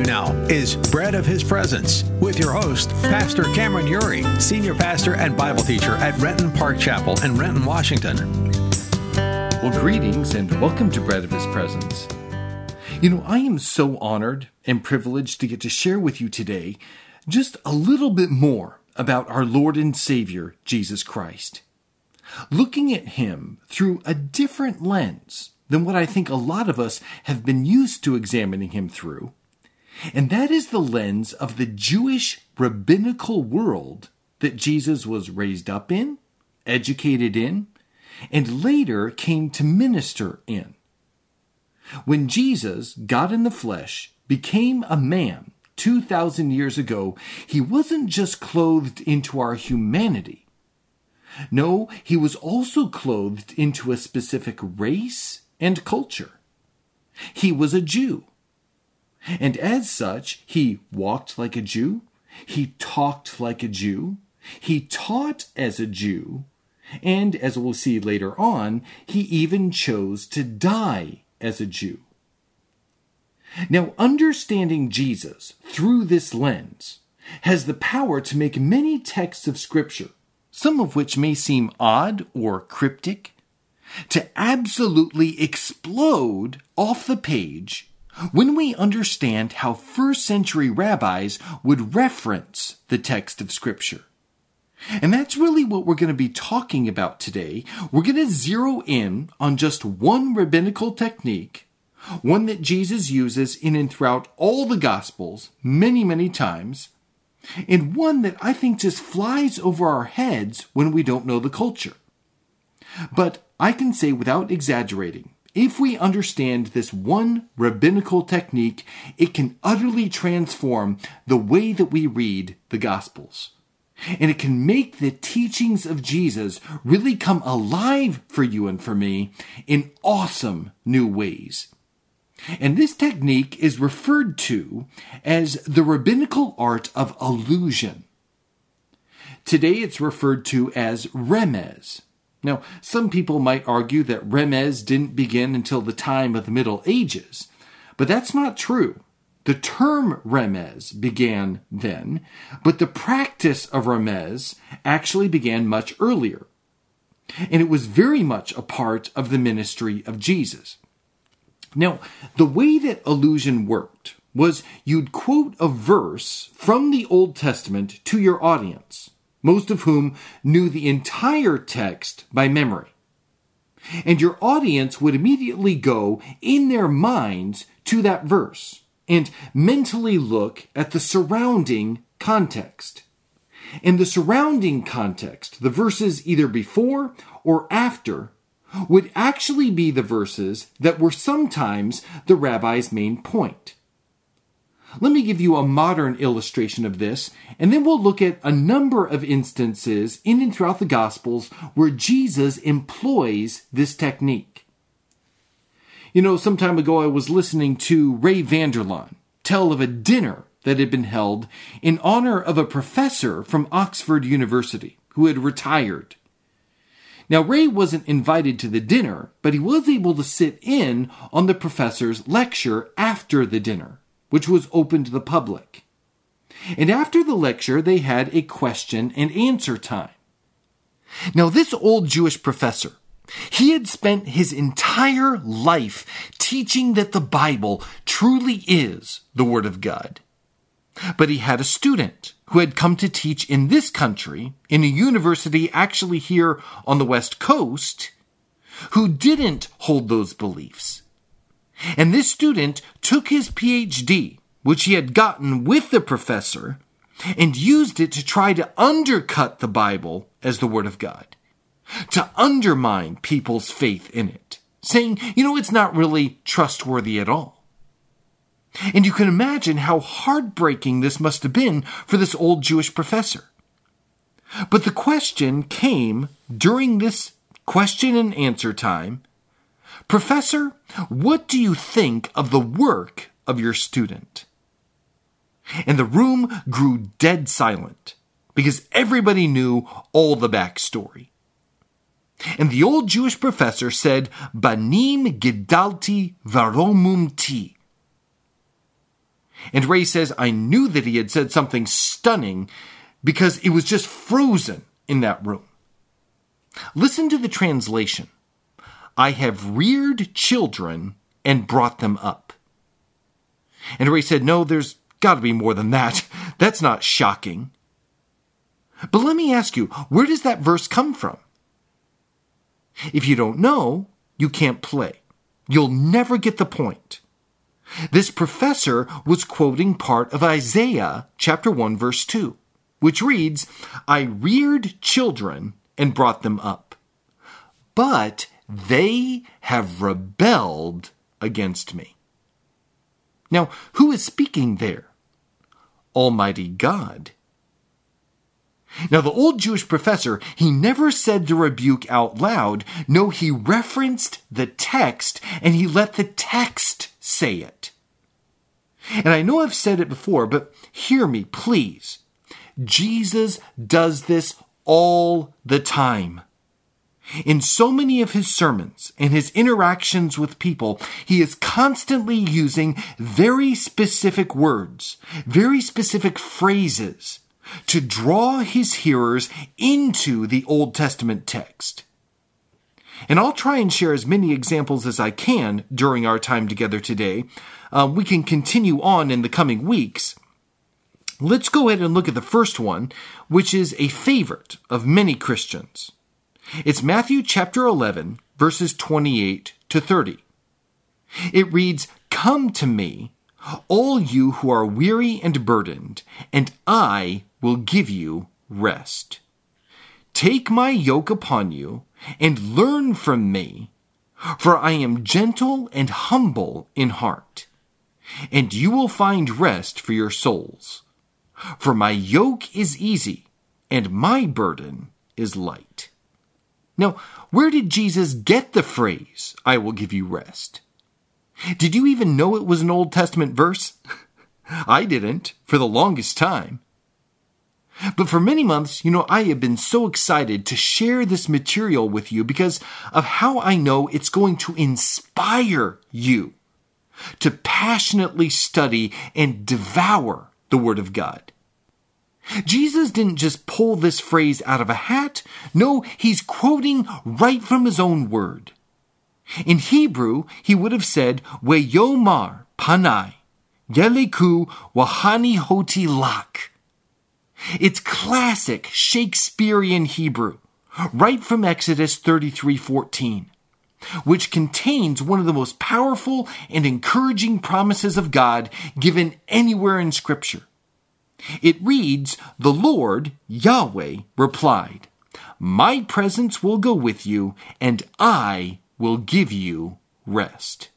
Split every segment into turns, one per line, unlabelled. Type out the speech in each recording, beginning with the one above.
now is Bread of His Presence with your host, Pastor Cameron Uri, Senior Pastor and Bible Teacher at Renton Park Chapel in Renton, Washington.
Well, greetings and welcome to Bread of His Presence. You know, I am so honored and privileged to get to share with you today just a little bit more about our Lord and Savior, Jesus Christ. Looking at Him through a different lens than what I think a lot of us have been used to examining Him through. And that is the lens of the Jewish rabbinical world that Jesus was raised up in, educated in, and later came to minister in. When Jesus, God in the flesh, became a man 2,000 years ago, He wasn't just clothed into our humanity. No, He was also clothed into a specific race and culture. He was a Jew. And as such, He walked like a Jew. He talked like a Jew. He taught as a Jew. And as we'll see later on, He even chose to die as a Jew. Now, understanding Jesus through this lens has the power to make many texts of Scripture, some of which may seem odd or cryptic, to absolutely explode off the page when we understand how first-century rabbis would reference the text of Scripture. And that's really what we're going to be talking about today. We're going to zero in on just one rabbinical technique, one that Jesus uses in and throughout all the Gospels many, many times, and one that I think just flies over our heads when we don't know the culture. But I can say without exaggerating, if we understand this one rabbinical technique, it can utterly transform the way that we read the Gospels. And it can make the teachings of Jesus really come alive for you and for me in awesome new ways. And this technique is referred to as the rabbinical art of allusion. Today it's referred to as remez. Now, some people might argue that remez didn't begin until the time of the Middle Ages, but that's not true. The term remez began then, but the practice of remez actually began much earlier. And it was very much a part of the ministry of Jesus. Now, the way that allusion worked was you'd quote a verse from the Old Testament to your audience, most of whom knew the entire text by memory. And your audience would immediately go in their minds to that verse and mentally look at the surrounding context. And the surrounding context, the verses either before or after, would actually be the verses that were sometimes the rabbi's main point. Let me give you a modern illustration of this, and then we'll look at a number of instances in and throughout the Gospels where Jesus employs this technique. You know, some time ago I was listening to Ray Vander Laan tell of a dinner that had been held in honor of a professor from Oxford University who had retired. Now, Ray wasn't invited to the dinner, but he was able to sit in on the professor's lecture after the dinner, which was open to the public. And after the lecture, they had a question and answer time. Now, this old Jewish professor, he had spent his entire life teaching that the Bible truly is the Word of God. But he had a student who had come to teach in this country, in a university actually here on the West Coast, who didn't hold those beliefs. And this student took his PhD, which he had gotten with the professor, and used it to try to undercut the Bible as the Word of God, to undermine people's faith in it, saying, it's not really trustworthy at all. And you can imagine how heartbreaking this must have been for this old Jewish professor. But the question came during this question and answer time, Professor, what do you think of the work of your student? And the room grew dead silent because everybody knew all the backstory. And the old Jewish professor said, Banim gedalti varomumti. And Ray says, I knew that he had said something stunning because it was just frozen in that room. Listen to the translation. I have reared children and brought them up. And Ray said, no, there's got to be more than that. That's not shocking. But let me ask you, where does that verse come from? If you don't know, you can't play. You'll never get the point. This professor was quoting part of Isaiah chapter 1 verse 2, which reads, I reared children and brought them up, but they have rebelled against me. Now, who is speaking there? Almighty God. Now, the old Jewish professor, he never said the rebuke out loud. No, he referenced the text, and he let the text say it. And I know I've said it before, but hear me, please. Jesus does this all the time. In so many of his sermons and his interactions with people, he is constantly using very specific words, very specific phrases to draw his hearers into the Old Testament text. And I'll try and share as many examples as I can during our time together today. We can continue on in the coming weeks. Let's go ahead and look at the first one, which is a favorite of many Christians. It's Matthew chapter 11, verses 28 to 30. It reads, Come to me, all you who are weary and burdened, and I will give you rest. Take my yoke upon you, and learn from me, for I am gentle and humble in heart, and you will find rest for your souls. For my yoke is easy, and my burden is light. Now, where did Jesus get the phrase, I will give you rest? Did you even know it was an Old Testament verse? I didn't, for the longest time. But for many months, I have been so excited to share this material with you because of how I know it's going to inspire you to passionately study and devour the Word of God. Jesus didn't just pull this phrase out of a hat. No, he's quoting right from his own word. In Hebrew, he would have said, Weyomar panai, yeleku wahani hoti lak. It's classic Shakespearean Hebrew, right from Exodus 33:14, which contains one of the most powerful and encouraging promises of God given anywhere in Scripture. It reads, The Lord, Yahweh, replied, My presence will go with you, and I will give you rest.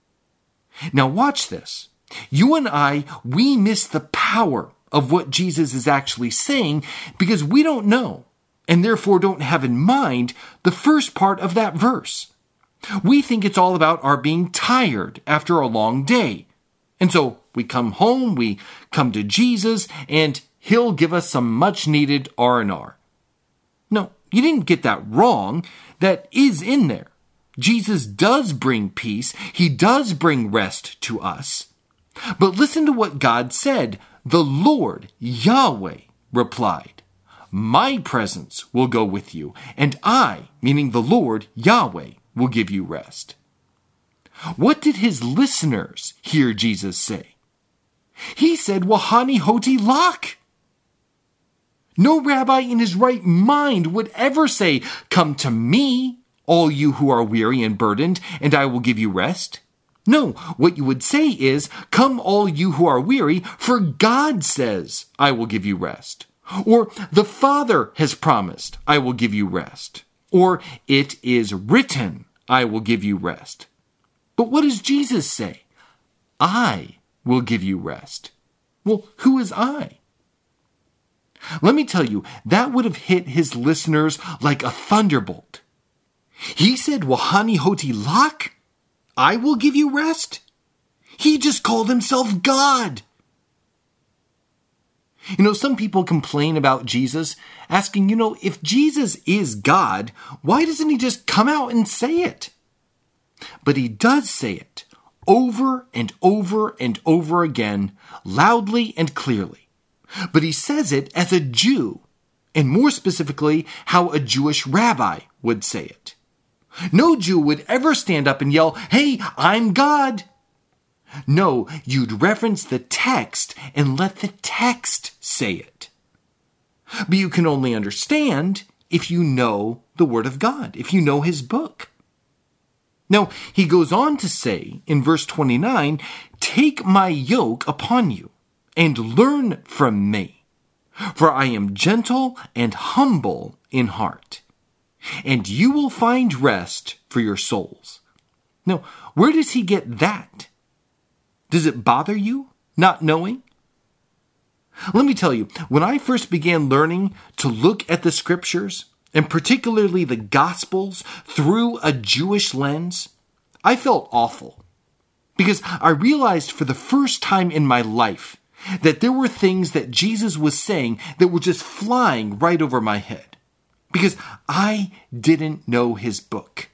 Now watch this. You and I, we miss the power of what Jesus is actually saying because we don't know, and therefore don't have in mind the first part of that verse. We think it's all about our being tired after a long day. And so we come home, we come to Jesus, and he'll give us some much-needed R&R. No, you didn't get that wrong. That is in there. Jesus does bring peace. He does bring rest to us. But listen to what God said. The Lord, Yahweh, replied, My presence will go with you, and I, meaning the Lord, Yahweh, will give you rest. What did his listeners hear Jesus say? He said, Wahani hoti lak. No rabbi in his right mind would ever say, Come to me, all you who are weary and burdened, and I will give you rest. No, what you would say is, Come all you who are weary, for God says, I will give you rest. Or, the Father has promised, I will give you rest. Or, it is written, I will give you rest. But what does Jesus say? I will give you rest. Well, who is I? Let me tell you, that would have hit his listeners like a thunderbolt. He said, Wahani hoti lak? I will give you rest? He just called himself God. Some people complain about Jesus, asking, if Jesus is God, why doesn't he just come out and say it? But he does say it. over and over and over again, loudly and clearly. But he says it as a Jew, and more specifically, how a Jewish rabbi would say it. No Jew would ever stand up and yell, "Hey, I'm God." No, you'd reference the text and let the text say it. But you can only understand if you know the Word of God, if you know His book. Now, he goes on to say in verse 29, "Take my yoke upon you and learn from me, for I am gentle and humble in heart, and you will find rest for your souls." Now, where does he get that? Does it bother you not knowing? Let me tell you, when I first began learning to look at the scriptures, and particularly the Gospels, through a Jewish lens, I felt awful. Because I realized for the first time in my life that there were things that Jesus was saying that were just flying right over my head. Because I didn't know his book.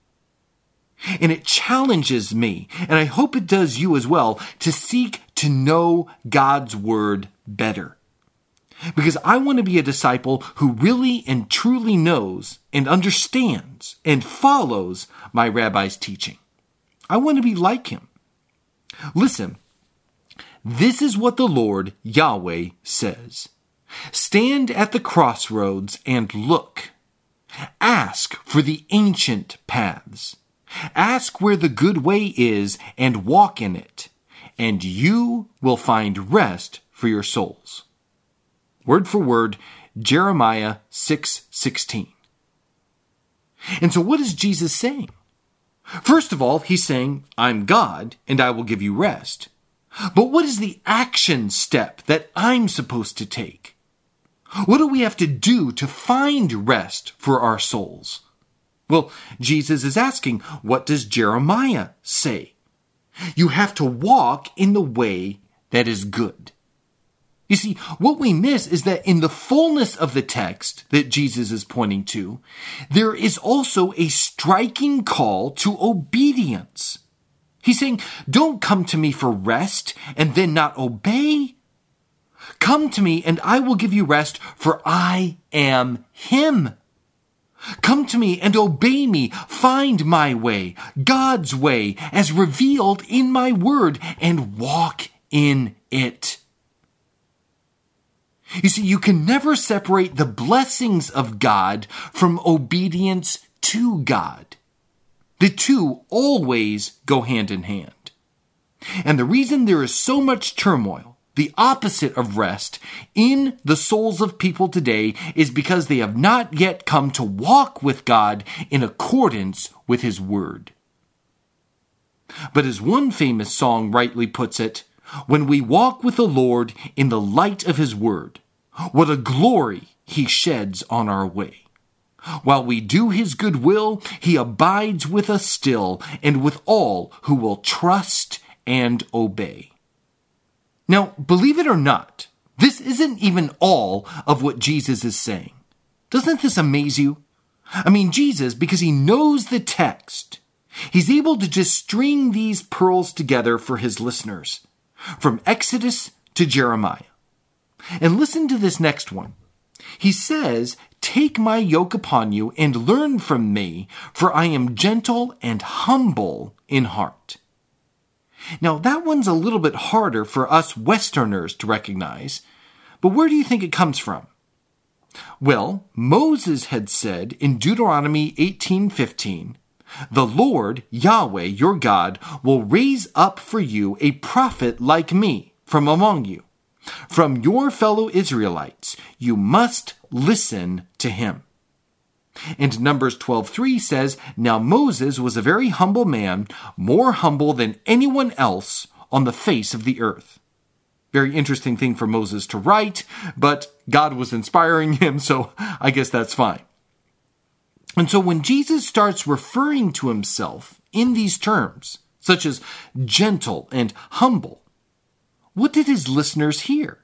And it challenges me, and I hope it does you as well, to seek to know God's Word better. Because I want to be a disciple who really and truly knows and understands and follows my rabbi's teaching. I want to be like him. Listen, this is what the Lord Yahweh says. Stand at the crossroads and look. Ask for the ancient paths. Ask where the good way is and walk in it, and you will find rest for your souls. Word for word, Jeremiah 6:16. And so what is Jesus saying? First of all, he's saying, I'm God, and I will give you rest. But what is the action step that I'm supposed to take? What do we have to do to find rest for our souls? Well, Jesus is asking, what does Jeremiah say? You have to walk in the way that is good. You see, what we miss is that in the fullness of the text that Jesus is pointing to, there is also a striking call to obedience. He's saying, don't come to me for rest and then not obey. Come to me and I will give you rest, for I am Him. Come to me and obey me. Find my way, God's way, as revealed in my word, and walk in it. You see, you can never separate the blessings of God from obedience to God. The two always go hand in hand. And the reason there is so much turmoil, the opposite of rest, in the souls of people today is because they have not yet come to walk with God in accordance with His Word. But as one famous song rightly puts it, when we walk with the Lord in the light of His Word, what a glory He sheds on our way. While we do His good will, He abides with us still, and with all who will trust and obey. Now, believe it or not, this isn't even all of what Jesus is saying. Doesn't this amaze you? I mean, Jesus, because He knows the text, He's able to just string these pearls together for His listeners, from Exodus to Jeremiah. And listen to this next one. He says, take my yoke upon you and learn from me, for I am gentle and humble in heart. Now, that one's a little bit harder for us Westerners to recognize, but where do you think it comes from? Well, Moses had said in Deuteronomy 18:15, the Lord, Yahweh, your God, will raise up for you a prophet like me from among you. From your fellow Israelites, you must listen to him. And Numbers 12:3 says, now Moses was a very humble man, more humble than anyone else on the face of the earth. Very interesting thing for Moses to write, but God was inspiring him, so I guess that's fine. And so when Jesus starts referring to himself in these terms, such as gentle and humble, what did his listeners hear?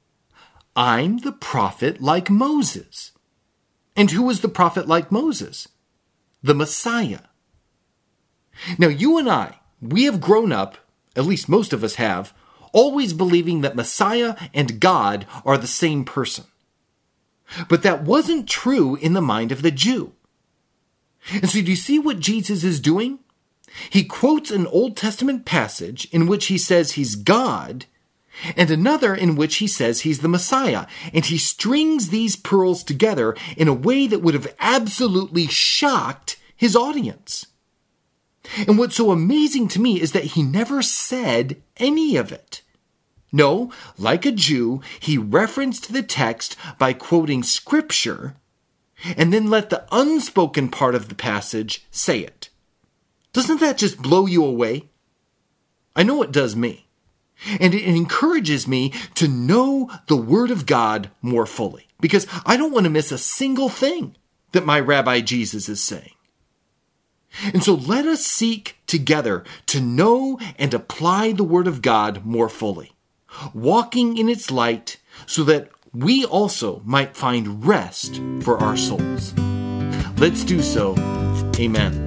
I'm the prophet like Moses. And who was the prophet like Moses? The Messiah. Now you and I, we have grown up, at least most of us have, always believing that Messiah and God are the same person. But that wasn't true in the mind of the Jew. And so do you see what Jesus is doing? He quotes an Old Testament passage in which he says he's God, and another in which he says he's the Messiah. And he strings these pearls together in a way that would have absolutely shocked his audience. And what's so amazing to me is that he never said any of it. No, like a Jew, he referenced the text by quoting scripture and then let the unspoken part of the passage say it. Doesn't that just blow you away? I know it does me. And it encourages me to know the Word of God more fully, because I don't want to miss a single thing that my Rabbi Jesus is saying. And so let us seek together to know and apply the Word of God more fully, walking in its light so that we also might find rest for our souls. Let's do so. Amen.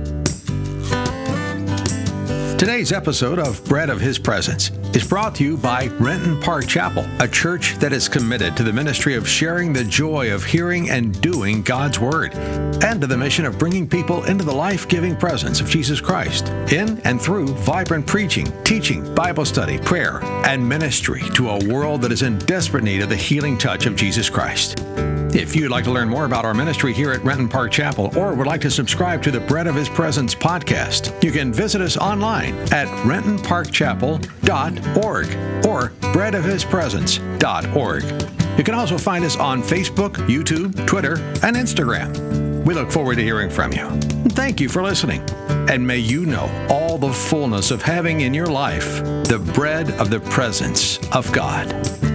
Today's episode of Bread of His Presence is brought to you by Renton Park Chapel, a church that is committed to the ministry of sharing the joy of hearing and doing God's Word, and to the mission of bringing people into the life-giving presence of Jesus Christ, in and through vibrant preaching, teaching, Bible study, prayer, and ministry to a world that is in desperate need of the healing touch of Jesus Christ. If you'd like to learn more about our ministry here at Renton Park Chapel, or would like to subscribe to the Bread of His Presence podcast, you can visit us online at rentonparkchapel.org or breadofhispresence.org. You can also find us on Facebook, YouTube, Twitter, and Instagram. We look forward to hearing from you. Thank you for listening. And may you know all the fullness of having in your life the bread of the presence of God.